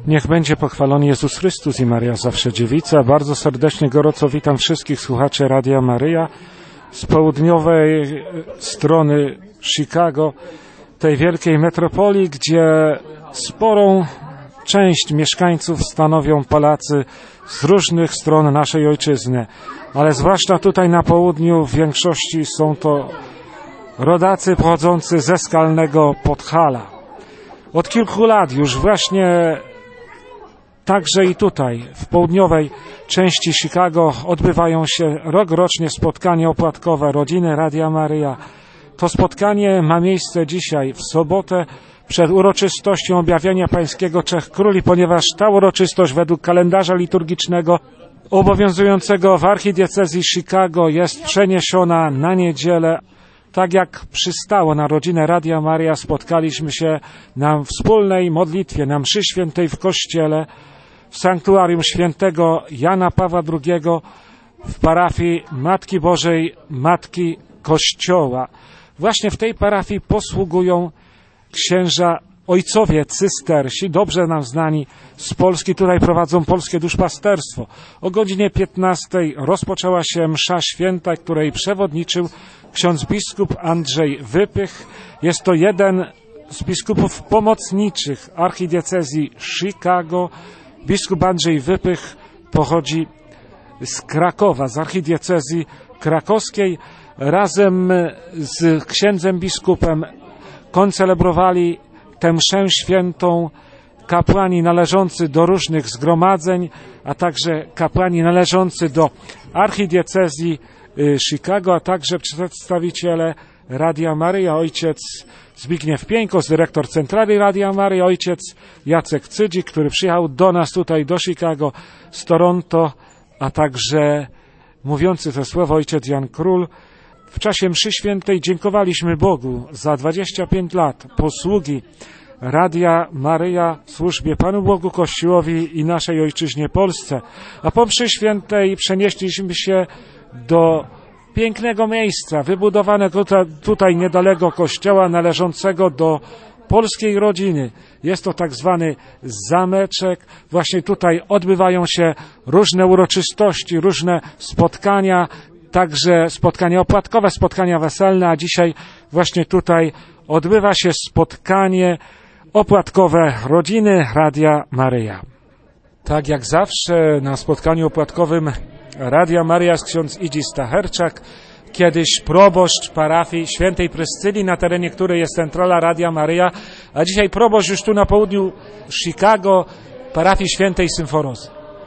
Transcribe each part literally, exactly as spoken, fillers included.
Niech będzie pochwalony Jezus Chrystus i Maria zawsze dziewica. Bardzo serdecznie, gorąco witam wszystkich słuchaczy Radia Maryja z południowej strony Chicago, tej wielkiej metropolii, gdzie sporą część mieszkańców stanowią Polacy z różnych stron naszej ojczyzny. Ale zwłaszcza tutaj na południu w większości są to rodacy pochodzący ze skalnego Podhala. Od kilku lat już właśnie także i tutaj, w południowej części Chicago, odbywają się rokrocznie spotkania opłatkowe Rodziny Radia Maryja. To spotkanie ma miejsce dzisiaj, w sobotę, przed uroczystością objawienia Pańskiego Trzech Króli, ponieważ ta uroczystość według kalendarza liturgicznego obowiązującego w archidiecezji Chicago jest przeniesiona na niedzielę. Tak jak przystało na Rodzinę Radia Maryja, spotkaliśmy się na wspólnej modlitwie, na mszy świętej w kościele, w sanktuarium świętego Jana Pawła drugiego w parafii Matki Bożej, Matki Kościoła. Właśnie w tej parafii posługują księża ojcowie cystersi, dobrze nam znani z Polski, tutaj prowadzą polskie duszpasterstwo. O godzinie piętnastej rozpoczęła się msza święta, której przewodniczył ksiądz biskup Andrzej Wypych. Jest to jeden z biskupów pomocniczych archidiecezji Chicago. Biskup Andrzej Wypych pochodzi z Krakowa, z archidiecezji krakowskiej. Razem z księdzem biskupem koncelebrowali tę mszę świętą kapłani należący do różnych zgromadzeń, a także kapłani należący do archidiecezji Chicago, a także przedstawiciele Radia Maryja, ojciec Zbigniew Pieńkos, dyrektor centrali Radia Maryja, ojciec Jacek Cydzik, który przyjechał do nas tutaj do Chicago z Toronto, a także mówiący te słowa ojciec Jan Król. W czasie mszy świętej dziękowaliśmy Bogu za dwadzieścia pięć lat posługi Radia Maryja w służbie Panu Bogu, Kościołowi i naszej ojczyźnie Polsce. A po mszy świętej przenieśliśmy się do pięknego miejsca, wybudowanego tutaj niedaleko kościoła, należącego do polskiej rodziny. Jest to tak zwany zameczek. Właśnie tutaj odbywają się różne uroczystości, różne spotkania, także spotkania opłatkowe, spotkania weselne, a dzisiaj właśnie tutaj odbywa się spotkanie opłatkowe Rodziny Radia Maryja. Tak jak zawsze na spotkaniu opłatkowym Radia Maryja jest ksiądz Idzi Stacherczak, kiedyś proboszcz parafii Świętej Pryscylii, na terenie której jest centrala Radia Maryja, a dzisiaj proboszcz już tu na południu Chicago, parafii Świętej Symforozy.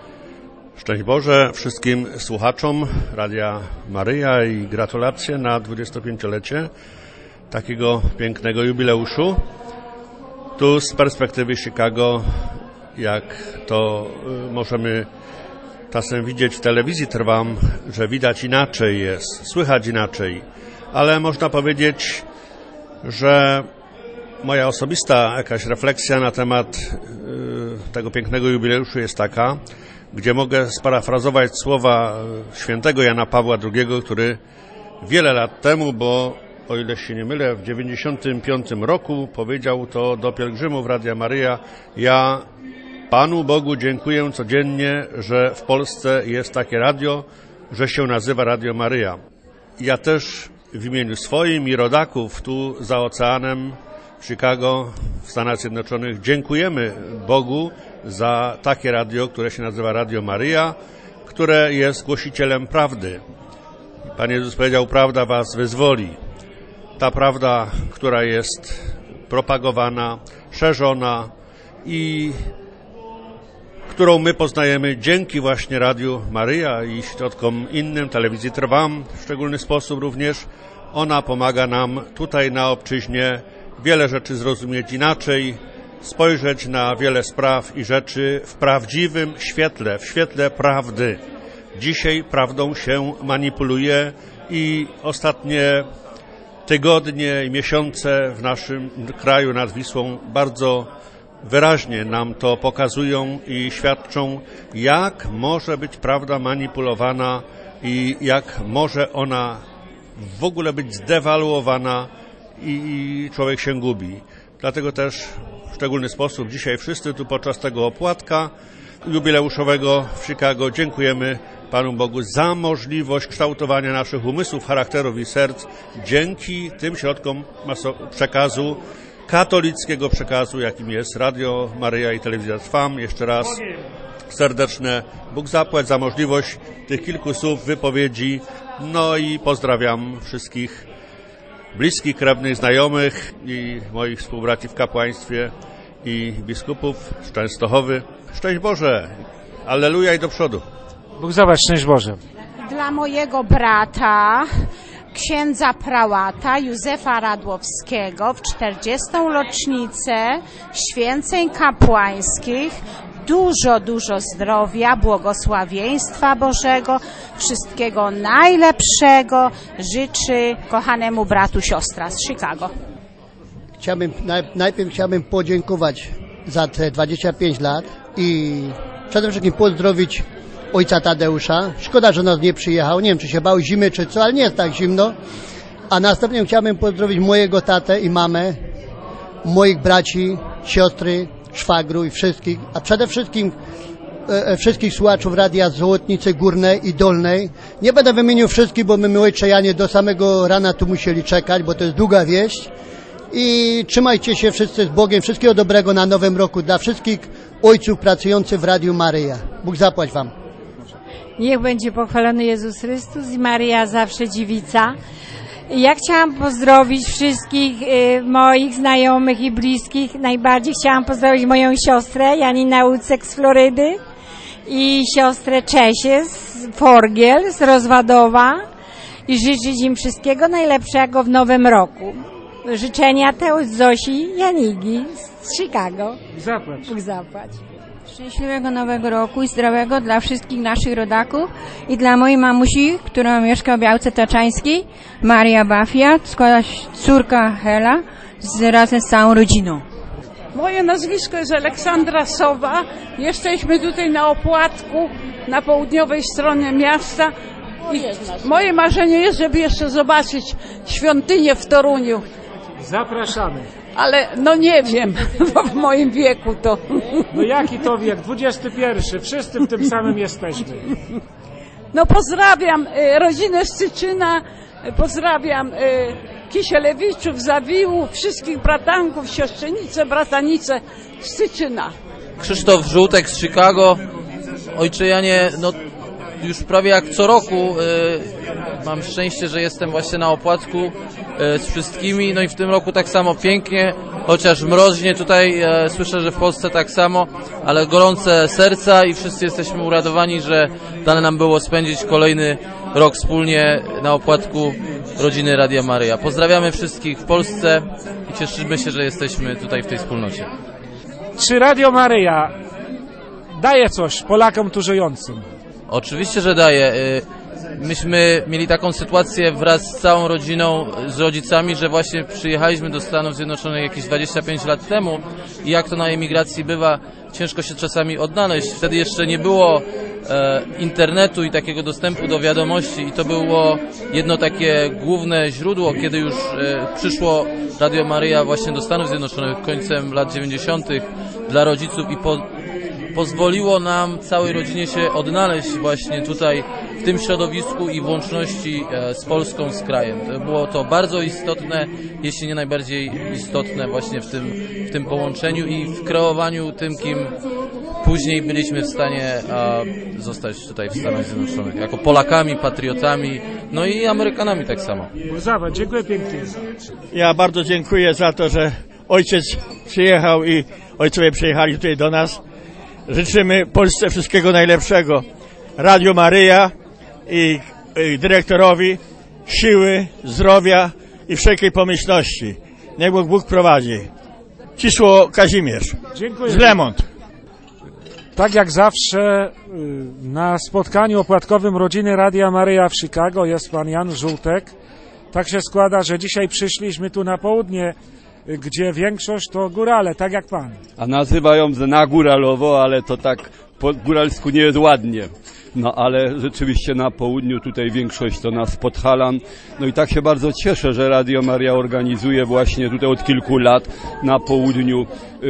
Szczęść Boże wszystkim słuchaczom Radia Maryja i gratulacje na dwudziestopięciolecie takiego pięknego jubileuszu. Tu z perspektywy Chicago, jak to możemy czasem widzieć w telewizji Trwam, że widać inaczej jest, słychać inaczej, ale można powiedzieć, że moja osobista jakaś refleksja na temat tego pięknego jubileuszu jest taka, gdzie mogę sparafrazować słowa świętego Jana Pawła drugiego, który wiele lat temu, bo o ile się nie mylę, w dziewięćdziesiątym piątym roku powiedział to do pielgrzymów Radia Maryja: ja Panu Bogu dziękuję codziennie, że w Polsce jest takie radio, że się nazywa Radio Maryja. Ja też w imieniu swoim i rodaków tu za oceanem w Chicago, w Stanach Zjednoczonych, dziękujemy Bogu za takie radio, które się nazywa Radio Maryja, które jest głosicielem prawdy. Pan Jezus powiedział: prawda was wyzwoli. Ta prawda, która jest propagowana, szerzona i którą my poznajemy dzięki właśnie Radiu Maryja i środkom innym, telewizji Trwam w szczególny sposób również. Ona pomaga nam tutaj na obczyźnie wiele rzeczy zrozumieć inaczej, spojrzeć na wiele spraw i rzeczy w prawdziwym świetle, w świetle prawdy. Dzisiaj prawdą się manipuluje i ostatnie tygodnie i miesiące w naszym kraju nad Wisłą bardzo wyraźnie nam to pokazują i świadczą, jak może być prawda manipulowana i jak może ona w ogóle być zdewaluowana i człowiek się gubi. Dlatego też w szczególny sposób dzisiaj wszyscy tu podczas tego opłatka jubileuszowego w Chicago dziękujemy Panu Bogu za możliwość kształtowania naszych umysłów, charakterów i serc dzięki tym środkom przekazu, katolickiego przekazu, jakim jest Radio Maryja i Telewizja Trwam. Jeszcze raz serdeczne Bóg zapłać za możliwość tych kilku słów wypowiedzi. No i pozdrawiam wszystkich bliskich, krewnych, znajomych i moich współbraci w kapłaństwie i biskupów z Częstochowy. Szczęść Boże! Alleluja i do przodu! Bóg zapłać, szczęść Boże! Dla mojego brata, księdza prałata Józefa Radłowskiego w czterdziestą rocznicę święceń kapłańskich dużo, dużo zdrowia, błogosławieństwa Bożego, wszystkiego najlepszego życzy kochanemu bratu siostra z Chicago. Chciałbym, najpierw chciałbym podziękować za te dwadzieścia pięć lat i przede wszystkim pozdrowić ojca Tadeusza. Szkoda, że nas nie przyjechał. Nie wiem, czy się bał zimy, czy co, ale nie jest tak zimno. A następnie chciałbym pozdrowić mojego tatę i mamę, moich braci, siostry, szwagru i wszystkich, a przede wszystkim e, wszystkich słuchaczów Radia Złotnicy Górnej i Dolnej. Nie będę wymienił wszystkich, bo my, ojcze Janie, do samego rana tu musieli czekać, bo to jest długa wieść. I trzymajcie się wszyscy z Bogiem. Wszystkiego dobrego na nowym roku dla wszystkich ojców pracujących w Radiu Maryja. Bóg zapłać wam. Niech będzie pochwalony Jezus Chrystus i Maryja zawsze dziewica. Ja chciałam pozdrowić wszystkich y, moich znajomych i bliskich. Najbardziej chciałam pozdrowić moją siostrę Janinę Łucek z Florydy i siostrę Czesię z Forgiel, z Rozwadowa i życzyć im wszystkiego najlepszego w nowym roku. Życzenia te od Zosi Janigi z Chicago. Zapłać. Bóg zapłać. Szczęśliwego nowego roku i zdrowego dla wszystkich naszych rodaków i dla mojej mamusi, która mieszka w Białce Taczańskiej, Maria Bafia, córka Hela, z, razem z całą rodziną. Moje nazwisko jest Aleksandra Sowa. Jesteśmy tutaj na opłatku na południowej stronie miasta. I moje marzenie jest, żeby jeszcze zobaczyć świątynię w Toruniu. Zapraszamy. Ale no nie wiem, bo w moim wieku to... No jaki to wiek? dwudziesty pierwszy. Wszyscy w tym samym jesteśmy. No pozdrawiam y, rodzinę Styczyna, y, pozdrawiam y, Kisielewiczów, Zawiłów, wszystkich bratanków, siostrzenice, bratanice Styczyna. Krzysztof Żółtek z Chicago. Ojcze Janie, no już prawie jak co roku y, mam szczęście, że jestem właśnie na opłatku y, z wszystkimi, no i w tym roku tak samo pięknie, chociaż mroźnie tutaj, y, słyszę, że w Polsce tak samo, ale gorące serca i wszyscy jesteśmy uradowani, że dane nam było spędzić kolejny rok wspólnie na opłatku rodziny Radia Maryja. Pozdrawiamy wszystkich w Polsce i cieszymy się, że jesteśmy tutaj w tej wspólnocie. Czy Radio Maryja daje coś Polakom tu żyjącym? Oczywiście, że daje. Myśmy mieli taką sytuację wraz z całą rodziną, z rodzicami, że właśnie przyjechaliśmy do Stanów Zjednoczonych jakieś dwadzieścia pięć lat temu i jak to na emigracji bywa, ciężko się czasami odnaleźć. Wtedy jeszcze nie było e, internetu i takiego dostępu do wiadomości i to było jedno takie główne źródło, kiedy już e, przyszło Radio Maryja właśnie do Stanów Zjednoczonych końcem lat dziewięćdziesiątych dla rodziców i po pozwoliło nam, całej rodzinie się odnaleźć właśnie tutaj w tym środowisku i w łączności z Polską, z krajem. Było to bardzo istotne, jeśli nie najbardziej istotne właśnie w tym, w tym połączeniu i w kreowaniu tym, kim później byliśmy w stanie a, zostać tutaj w Stanach Zjednoczonych. Jako Polakami, patriotami, no i Amerykanami tak samo. Zawa, dziękuję pięknie. Ja bardzo dziękuję za to, że ojciec przyjechał i ojcowie przyjechali tutaj do nas. Życzymy Polsce wszystkiego najlepszego. Radio Maryja i, i dyrektorowi siły, zdrowia i wszelkiej pomyślności. Niech Bóg, Bóg prowadzi. Cisło Kazimierz. Dziękuję. Z Lemont. Tak jak zawsze na spotkaniu opłatkowym rodziny Radia Maryja w Chicago jest pan Jan Żółtek. Tak się składa, że dzisiaj przyszliśmy tu na południe, gdzie większość to górale, tak jak pan. A nazywają na góralowo, ale to tak po góralsku nie jest ładnie. no ale rzeczywiście na południu tutaj większość to nas Podhalan. No i tak się bardzo cieszę, że Radio Maria organizuje właśnie tutaj od kilku lat na południu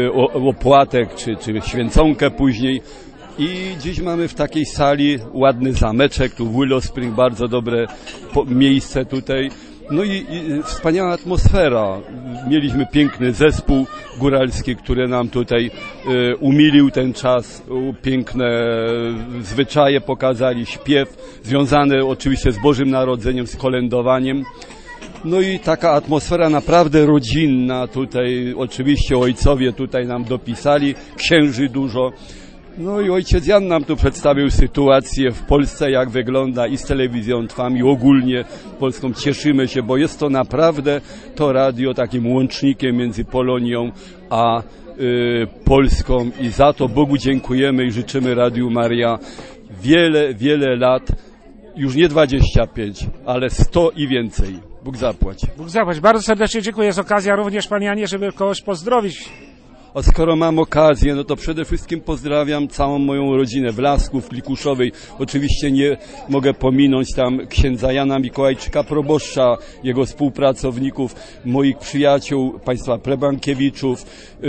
opłatek, czy, czy święconkę później. I dziś mamy w takiej sali ładny zameczek, tu Willow Spring, bardzo dobre miejsce tutaj. No i, i wspaniała atmosfera. Mieliśmy piękny zespół góralski, który nam tutaj y, umilił ten czas. U, piękne zwyczaje pokazali, śpiew związany oczywiście z Bożym Narodzeniem, z kolędowaniem. No i taka atmosfera naprawdę rodzinna tutaj. Oczywiście ojcowie tutaj nam dopisali, księży dużo. No i ojciec Jan nam tu przedstawił sytuację w Polsce, jak wygląda i z telewizją Trwam, i ogólnie Polską. Cieszymy się, bo jest to naprawdę to radio takim łącznikiem między Polonią a y, Polską i za to Bogu dziękujemy i życzymy Radiu Maria wiele, wiele lat, już nie dwadzieścia pięć, ale sto i więcej. Bóg zapłać. Bóg zapłać. Bardzo serdecznie dziękuję. Jest okazja również, Panie Janie, żeby kogoś pozdrowić. A skoro mam okazję, no to przede wszystkim pozdrawiam całą moją rodzinę w Lasku, w Klikuszowej. Oczywiście nie mogę pominąć tam księdza Jana Mikołajczyka, proboszcza, jego współpracowników, moich przyjaciół, państwa plebankiewiczów,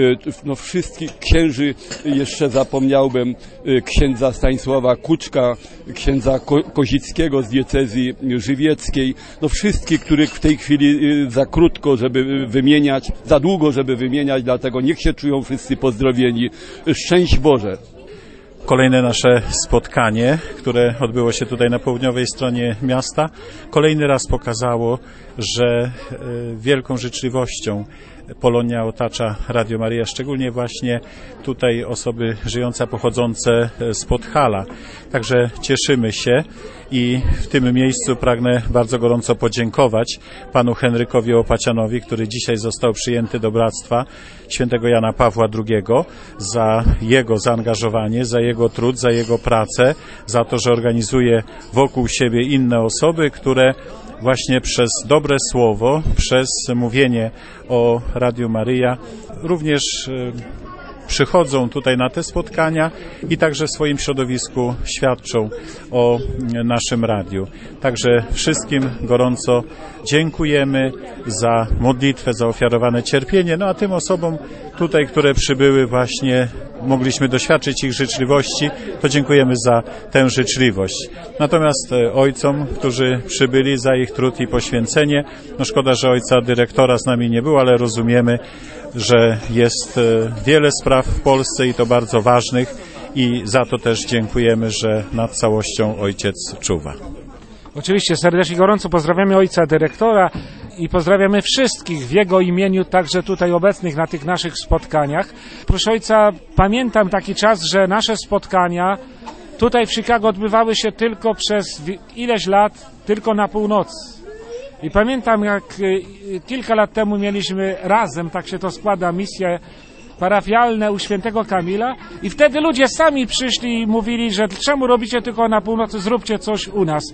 no wszystkich księży, jeszcze zapomniałbym księdza Stanisława Kuczka, księdza Ko- Kozickiego z diecezji żywieckiej, no wszystkich, których w tej chwili za krótko, żeby wymieniać, za długo, żeby wymieniać, dlatego niech się czują wszyscy pozdrowieni. Szczęść Boże. Kolejne nasze spotkanie, które odbyło się tutaj na południowej stronie miasta, kolejny raz pokazało, że wielką życzliwością Polonia otacza Radio Maria, szczególnie właśnie tutaj osoby żyjące, pochodzące z Podhala. Także cieszymy się i w tym miejscu pragnę bardzo gorąco podziękować panu Henrykowi Opacianowi, który dzisiaj został przyjęty do Bractwa Świętego Jana Pawła drugiego, za jego zaangażowanie, za jego trud, za jego pracę, za to, że organizuje wokół siebie inne osoby, które właśnie przez dobre słowo, przez mówienie o Radiu Maryja również przychodzą tutaj na te spotkania i także w swoim środowisku świadczą o naszym radiu. Także wszystkim gorąco dziękujemy za modlitwę, za ofiarowane cierpienie, no a tym osobom tutaj, które przybyły właśnie, mogliśmy doświadczyć ich życzliwości, to dziękujemy za tę życzliwość. Natomiast ojcom, którzy przybyli, za ich trud i poświęcenie, no szkoda, że ojca dyrektora z nami nie było, ale rozumiemy, że jest wiele spraw w Polsce i to bardzo ważnych i za to też dziękujemy, że nad całością ojciec czuwa. Oczywiście serdecznie gorąco pozdrawiamy ojca dyrektora i pozdrawiamy wszystkich w jego imieniu, także tutaj obecnych na tych naszych spotkaniach. Proszę ojca, pamiętam taki czas, że nasze spotkania tutaj w Chicago odbywały się tylko przez ileś lat, tylko na północy. I pamiętam, jak kilka lat temu mieliśmy razem, tak się to składa, misje parafialne u świętego Kamila i wtedy ludzie sami przyszli i mówili, że czemu robicie tylko na północy, zróbcie coś u nas.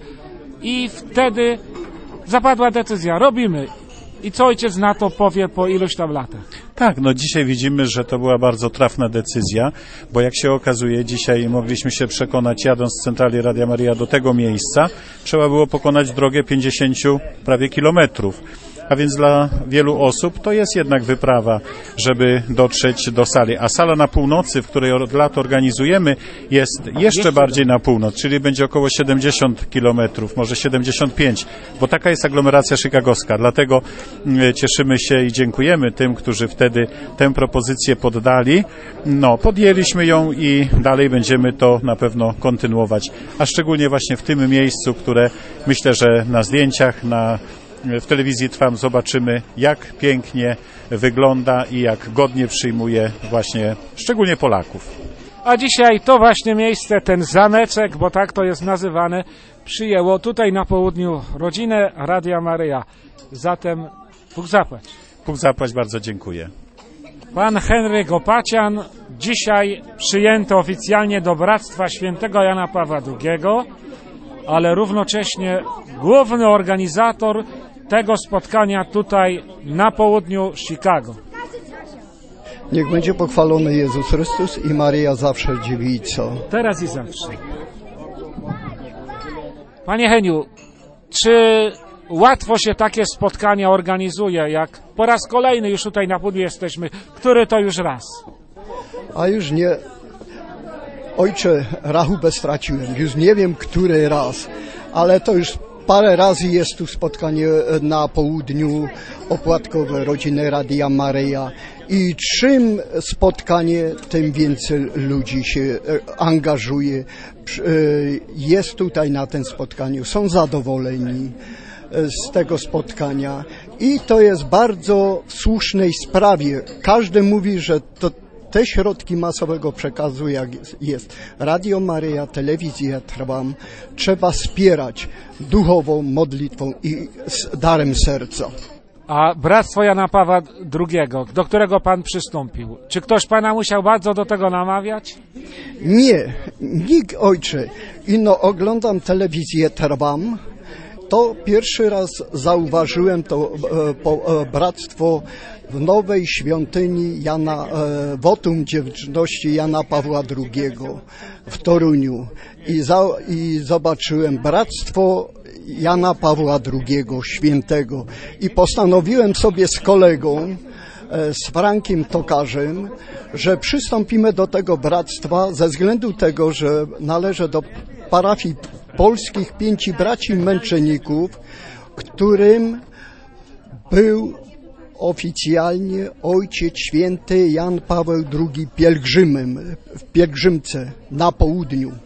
I wtedy zapadła decyzja, robimy. I co ojciec na to powie po iluś tam latach? Tak, no dzisiaj widzimy, że to była bardzo trafna decyzja, bo jak się okazuje, dzisiaj mogliśmy się przekonać, jadąc z centrali Radia Maria do tego miejsca, trzeba było pokonać drogę pięćdziesiąt prawie kilometrów. A więc dla wielu osób to jest jednak wyprawa, żeby dotrzeć do sali. A sala na północy, w której od lat organizujemy, jest jeszcze bardziej na północ, czyli będzie około siedemdziesiąt kilometrów, może siedemdziesiąt pięć, bo taka jest aglomeracja chicagowska. Dlatego cieszymy się i dziękujemy tym, którzy wtedy tę propozycję poddali. No, podjęliśmy ją i dalej będziemy to na pewno kontynuować. A szczególnie właśnie w tym miejscu, które myślę, że na zdjęciach, na w telewizji Trwam zobaczymy, jak pięknie wygląda i jak godnie przyjmuje właśnie szczególnie Polaków. A dzisiaj to właśnie miejsce, ten zameczek, bo tak to jest nazywane, przyjęło tutaj na południu rodzinę Radia Maryja. Zatem Bóg zapłać. Bóg zapłać, bardzo dziękuję. Pan Henryk Opacian dzisiaj przyjęty oficjalnie do Bractwa Świętego Jana Pawła drugiego, ale równocześnie główny organizator tego spotkania tutaj na południu Chicago. Niech będzie pochwalony Jezus Chrystus i Maryja zawsze dziewico. Teraz i zawsze. Panie Heniu, czy łatwo się takie spotkania organizuje, jak po raz kolejny już tutaj na południu jesteśmy, który to już raz? A już nie, ojcze, rachubę straciłem, już nie wiem, który raz, ale to już parę razy jest tu spotkanie na południu opłatkowe Rodziny Radia Maryja i czym spotkanie, tym więcej ludzi się angażuje, jest tutaj na tym spotkaniu, są zadowoleni z tego spotkania i to jest bardzo w słusznej sprawie. Każdy mówi, że to te środki masowego przekazu, jak jest Radio Maryja, Telewizja Trwam, trzeba wspierać duchową modlitwą i z darem serca. A Bractwo Jana Pawła drugiego, do którego pan przystąpił, czy ktoś pana musiał bardzo do tego namawiać? Nie, nikt, ojcze. Ino oglądam Telewizję Trwam, to pierwszy raz zauważyłem to e, po, e, bractwo w nowej świątyni Jana, e, wotum wdzięczności Jana Pawła drugiego w Toruniu i, za, i zobaczyłem bractwo Jana Pawła drugiego świętego i postanowiłem sobie z kolegą, e, z Frankiem Tokarzem, że przystąpimy do tego bractwa ze względu tego, że należę do parafii polskich pięciu braci męczenników, którym był oficjalnie Ojciec Święty Jan Paweł drugi pielgrzymem, w pielgrzymce na południu e,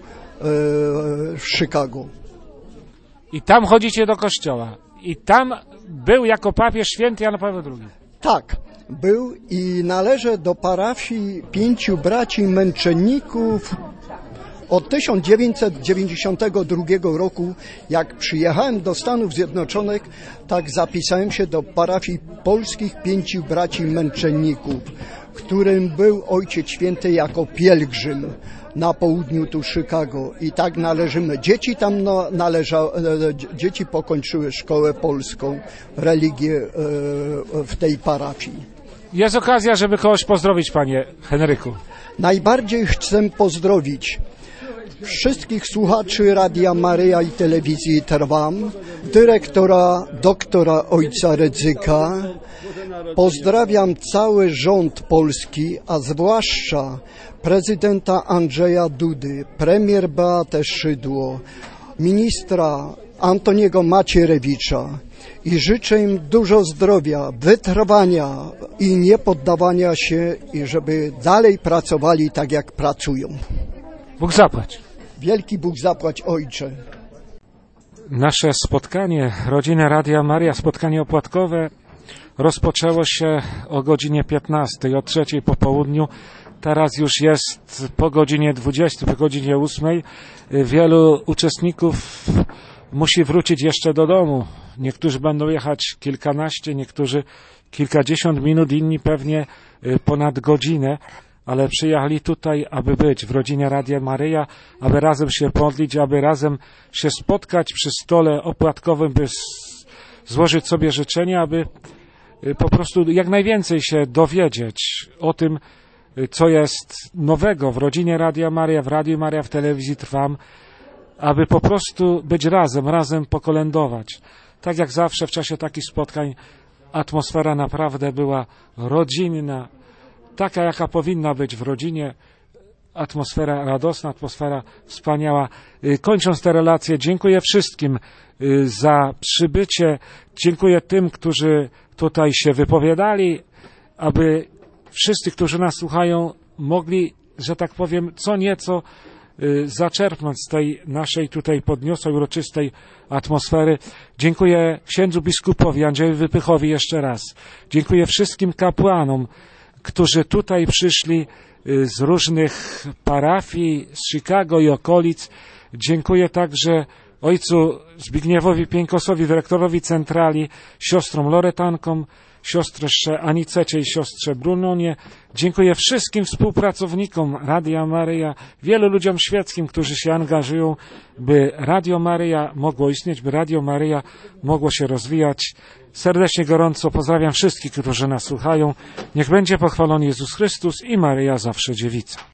w Chicago. I tam chodzicie do kościoła. I tam był jako papież Święty Jan Paweł drugi. Tak, był i należy do parafii pięciu braci męczenników. Od tysiąc dziewięćset dziewięćdziesiątego drugiego roku, jak przyjechałem do Stanów Zjednoczonych, tak zapisałem się do parafii polskich pięciu braci męczenników, którym był Ojciec Święty jako pielgrzym na południu tu Chicago. I tak należymy. Dzieci tam no, należały, dzieci pokończyły szkołę polską, religię e, w tej parafii. Jest okazja, żeby kogoś pozdrowić, panie Henryku. Najbardziej chcę pozdrowić wszystkich słuchaczy Radia Maryja i Telewizji Trwam, dyrektora, doktora ojca Rydzyka. Pozdrawiam cały rząd polski, a zwłaszcza prezydenta Andrzeja Dudy, premier Beatę Szydło, ministra Antoniego Macierewicza i życzę im dużo zdrowia, wytrwania i niepoddawania się i żeby dalej pracowali tak jak pracują. Bóg zapłać. Wielki Bóg zapłać, Ojcze. Nasze spotkanie Rodziny Radia Maryja, spotkanie opłatkowe rozpoczęło się o godzinie piętnastej, o trzeciej po południu. Teraz już jest po godzinie dwudziestej, po godzinie ósmej. Wielu uczestników musi wrócić jeszcze do domu. Niektórzy będą jechać kilkanaście, niektórzy kilkadziesiąt minut, inni pewnie ponad godzinę, ale przyjechali tutaj, aby być w Rodzinie Radia Maryja, aby razem się modlić, aby razem się spotkać przy stole opłatkowym, by złożyć sobie życzenia, aby po prostu jak najwięcej się dowiedzieć o tym, co jest nowego w Rodzinie Radia Maryja, w Radiu Maryja, w Telewizji Trwam, aby po prostu być razem, razem pokolędować. Tak jak zawsze w czasie takich spotkań atmosfera naprawdę była rodzinna, taka jaka powinna być w rodzinie, atmosfera radosna, atmosfera wspaniała. Kończąc te relacje, dziękuję wszystkim za przybycie, dziękuję tym, którzy tutaj się wypowiadali, aby wszyscy, którzy nas słuchają, mogli, że tak powiem, co nieco zaczerpnąć z tej naszej tutaj podniosłej, uroczystej atmosfery. Dziękuję księdzu biskupowi Andrzejowi Wypychowi jeszcze raz. Dziękuję wszystkim kapłanom, którzy tutaj przyszli z różnych parafii, z Chicago i okolic. Dziękuję także ojcu Zbigniewowi Pieńkosowi, dyrektorowi centrali, siostrom Loretankom, siostrze Anicecie i siostrze Brunonie. Dziękuję wszystkim współpracownikom Radia Maryja, wielu ludziom świeckim, którzy się angażują, by Radio Maryja mogło istnieć, by Radio Maryja mogło się rozwijać. Serdecznie, gorąco pozdrawiam wszystkich, którzy nas słuchają. Niech będzie pochwalony Jezus Chrystus i Maryja zawsze dziewica.